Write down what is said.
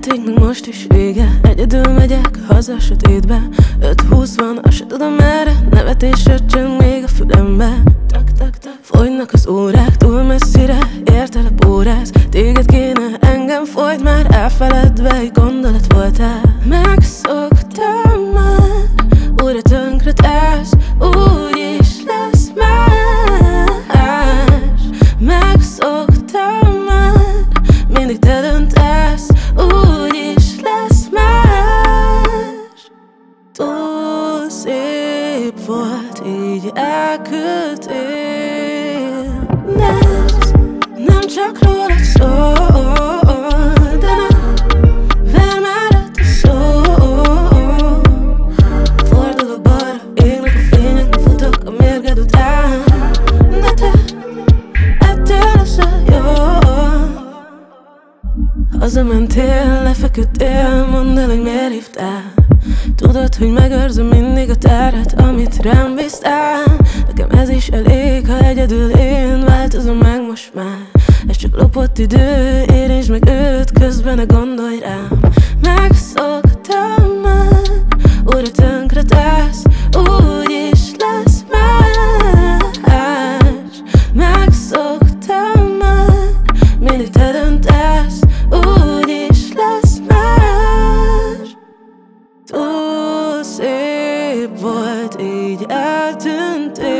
játéknak most is vége. Egyedül megyek haza sötétbe. 5-20 van, azt se tudom merre. Nevetésre csöng még a fülembe. Tak-tak-tak. Fogynak az órák, túl messzire értelek óráz. Téged kéne, engem folyt már elfeledve, egy gondolat voltál. Megszoktam már, újra tönkre tesz, úgy is lesz más. Megszoktam már, mindig te döntesz, úgy is lesz más. Túl szép volt, így elküldtél. Nem csak rólad szól, de nem ver már a szó. Fordulok balra, égnek a fények, futok a mérged után. De te ettől leszel jó. Hazamentél, lefeküdtél, mondd el, hogy miért hívtál. Tudod, hogy megőrzöm mindig a teret, amit rám bíztál. Nekem ez is elég, ha egyedül én változom meg most már. Ez csak lopott idő, érintsd meg őt, közben ne gondolj rám. Megszoktam már, újra tönkre tesz, úgy is lesz más. Megszoktam már, mindig te döntesz, úgy is lesz más. Túl szép volt, így eltűntél.